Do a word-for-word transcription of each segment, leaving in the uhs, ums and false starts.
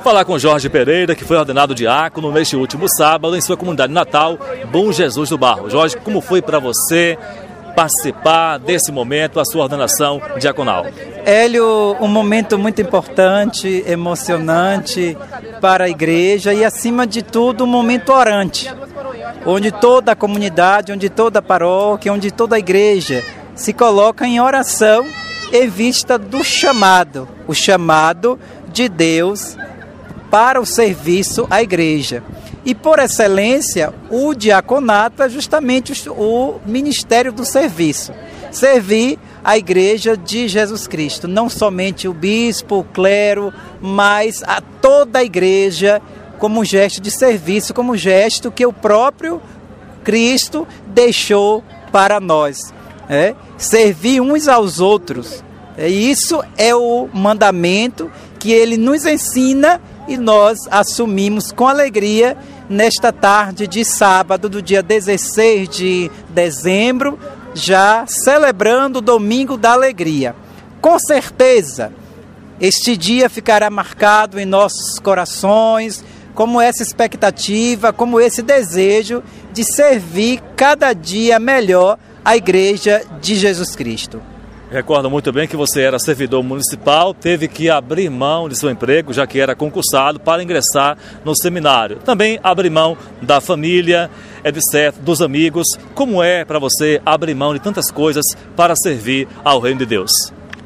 Falar com Jorge Pereira, que foi ordenado diácono neste último sábado em sua comunidade natal, Bom Jesus do Barro. Jorge, como foi para você participar desse momento, a sua ordenação diaconal? Hélio, um momento muito importante, emocionante para a igreja e, acima de tudo, um momento orante, onde toda a comunidade, onde toda a paróquia, onde toda a igreja se coloca em oração em vista do chamado, o chamado de Deus para o serviço à igreja. E, por excelência, o diaconato é justamente o ministério do serviço. Servir a igreja de Jesus Cristo, não somente o bispo, o clero, mas a toda a igreja como gesto de serviço, como gesto que o próprio Cristo deixou para nós. É? Servir uns aos outros. É, isso é o mandamento que ele nos ensina e nós assumimos com alegria nesta tarde de sábado, do dia dezesseis de dezembro, já celebrando o Domingo da Alegria. Com certeza, este dia ficará marcado em nossos corações, como essa expectativa, como esse desejo de servir cada dia melhor a Igreja de Jesus Cristo. Recordo muito bem que você era servidor municipal, teve que abrir mão de seu emprego, já que era concursado, para ingressar no seminário. Também abrir mão da família, etcétera, dos amigos. Como é para você abrir mão de tantas coisas para servir ao Reino de Deus?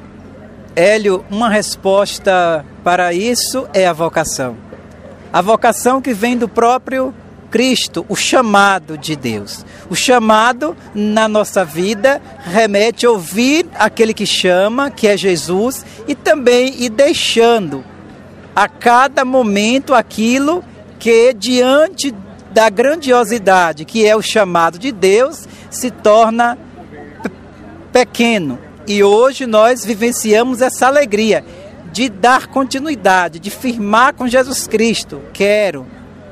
Hélio, uma resposta para isso é a vocação. A vocação que vem do próprio Cristo, o chamado de Deus. O chamado na nossa vida remete a ouvir aquele que chama, que é Jesus, e também ir deixando a cada momento aquilo que, diante da grandiosidade que é o chamado de Deus, se torna pequeno. E hoje nós vivenciamos essa alegria de dar continuidade, de firmar com Jesus Cristo. Quero,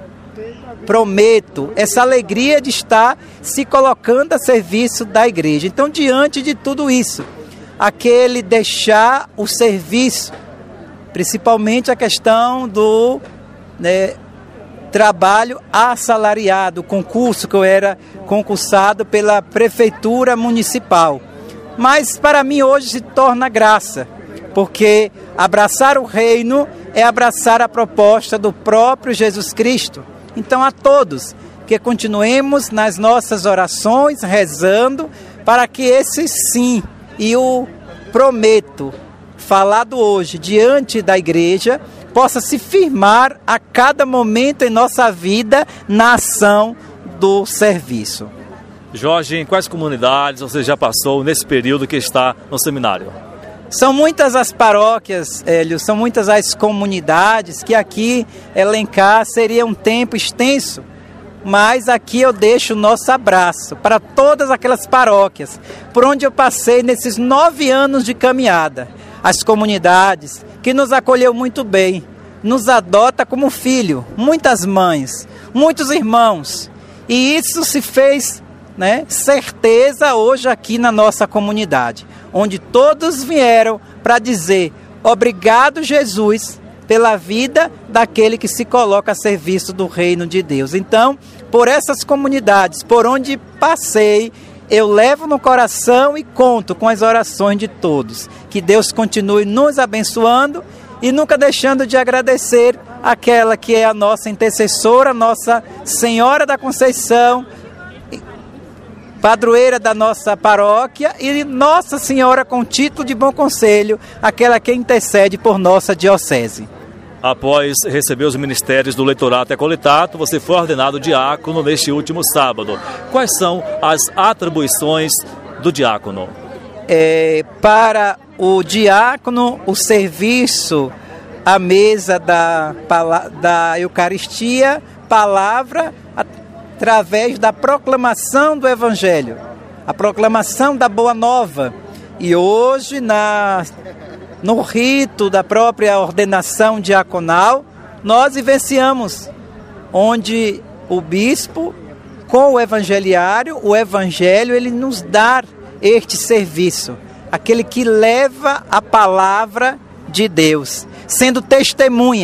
prometo, essa alegria de estar se colocando a serviço da igreja. Então, diante de tudo isso, aquele deixar o serviço, principalmente a questão do né, trabalho assalariado, concurso que eu era concursado pela prefeitura municipal. Mas para mim hoje se torna graça, porque abraçar o reino é abraçar a proposta do próprio Jesus Cristo. Então, a todos, que continuemos nas nossas orações, rezando, para que esse sim, e o prometo, falado hoje diante da igreja, possa se firmar a cada momento em nossa vida na ação do serviço. Jorge, em quais comunidades você já passou nesse período que está no seminário? São muitas as paróquias, Hélio, são muitas as comunidades que aqui elencar seria um tempo extenso, mas aqui eu deixo o nosso abraço para todas aquelas paróquias por onde eu passei nesses nove anos de caminhada. As comunidades que nos acolheu muito bem, nos adota como filho, muitas mães, muitos irmãos, e isso se fez, né, certeza hoje aqui na nossa comunidade, onde todos vieram para dizer obrigado, Jesus, pela vida daquele que se coloca a serviço do reino de Deus. Então, por essas comunidades, por onde passei, eu levo no coração e conto com as orações de todos. Que Deus continue nos abençoando e nunca deixando de agradecer aquela que é a nossa intercessora, Nossa Senhora da Conceição, padroeira da nossa paróquia, e Nossa Senhora com título de Bom Conselho, aquela que intercede por nossa diocese. Após receber os ministérios do leitorato e acolitato, você foi ordenado diácono neste último sábado. Quais são as atribuições do diácono? É, para o diácono, o serviço à mesa da, da Eucaristia, palavra, através da proclamação do Evangelho, a proclamação da Boa Nova. E hoje, na, no rito da própria ordenação diaconal, nós vivenciamos onde o bispo, com o evangeliário, o evangelho, ele nos dá este serviço, aquele que leva a palavra de Deus, sendo testemunha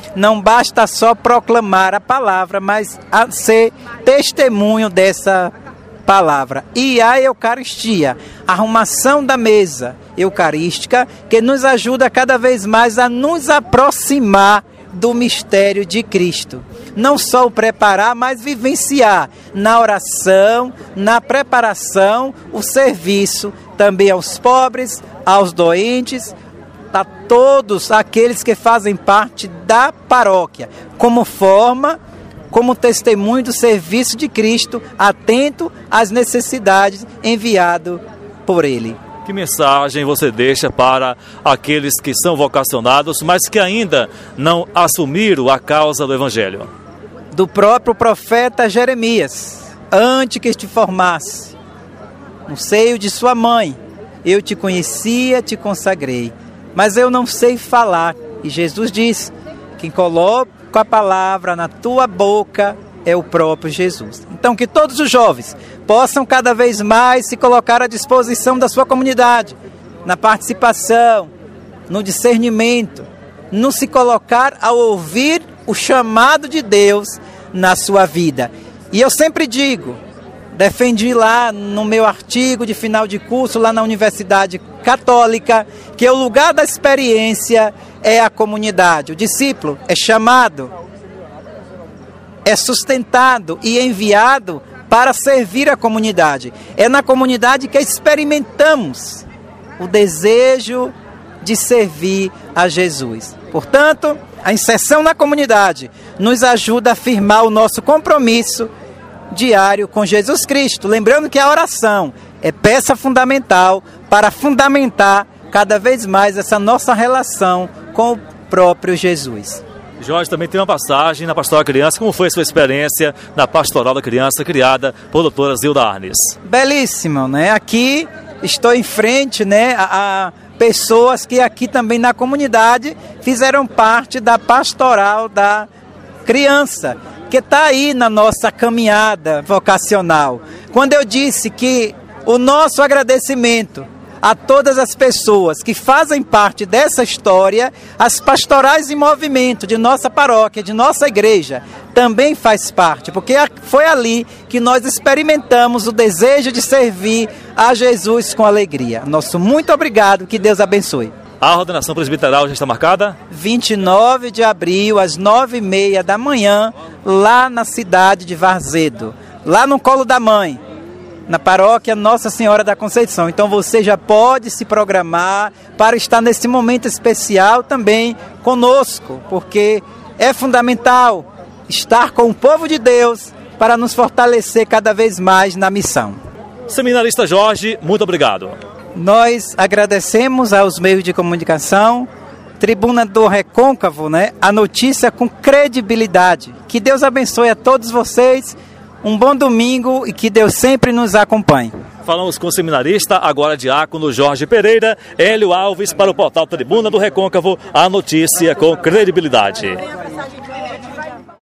não basta só proclamar a palavra, mas a ser testemunho dessa palavra. E a Eucaristia, a arrumação da mesa eucarística, que nos ajuda cada vez mais a nos aproximar do mistério de Cristo. Não só o preparar, mas vivenciar na oração, na preparação, o serviço também aos pobres, aos doentes, a todos aqueles que fazem parte da paróquia, como forma, como testemunho do serviço de Cristo, atento às necessidades enviado por Ele. Que mensagem você deixa para aqueles que são vocacionados, mas que ainda não assumiram a causa do Evangelho? Do próprio profeta Jeremias: antes que te formasse no seio de sua mãe, eu te conhecia, te consagrei, mas eu não sei falar. E Jesus diz: quem coloca a palavra na tua boca é o próprio Jesus. Então, que todos os jovens possam cada vez mais se colocar à disposição da sua comunidade, na participação, no discernimento, no se colocar ao ouvir o chamado de Deus na sua vida. E eu sempre digo, defendi lá no meu artigo de final de curso, lá na Universidade Católica, que o lugar da experiência é a comunidade. O discípulo é chamado, é sustentado e enviado para servir a comunidade. É na comunidade que experimentamos o desejo de servir a Jesus. Portanto, a inserção na comunidade nos ajuda a afirmar o nosso compromisso diário com Jesus Cristo. Lembrando que a oração é peça fundamental para fundamentar cada vez mais essa nossa relação com o próprio Jesus. Jorge, também tem uma passagem na Pastoral da Criança. Como foi a sua experiência na Pastoral da Criança, criada por doutora Zilda Arnes? Belíssimo, né? Aqui estou em frente, né, a, a pessoas que aqui também na comunidade fizeram parte da Pastoral da Criança, que está aí na nossa caminhada vocacional. Quando eu disse que o nosso agradecimento a todas as pessoas que fazem parte dessa história, as pastorais em movimento de nossa paróquia, de nossa igreja, também faz parte, porque foi ali que nós experimentamos o desejo de servir a Jesus com alegria. Nosso muito obrigado, que Deus abençoe. A ordenação presbiteral já está marcada? vinte e nove de abril, às nove e meia da manhã, lá na cidade de Varzedo, lá no Colo da Mãe, na paróquia Nossa Senhora da Conceição. Então você já pode se programar para estar nesse momento especial também conosco, porque é fundamental estar com o povo de Deus para nos fortalecer cada vez mais na missão. Seminarista Jorge, muito obrigado. Nós agradecemos aos meios de comunicação, Tribuna do Recôncavo, né? A notícia com credibilidade. Que Deus abençoe a todos vocês. Um bom domingo e que Deus sempre nos acompanhe. Falamos com o seminarista, agora diácono Jorge Pereira, Hélio Alves para o portal Tribuna do Recôncavo, a notícia com credibilidade.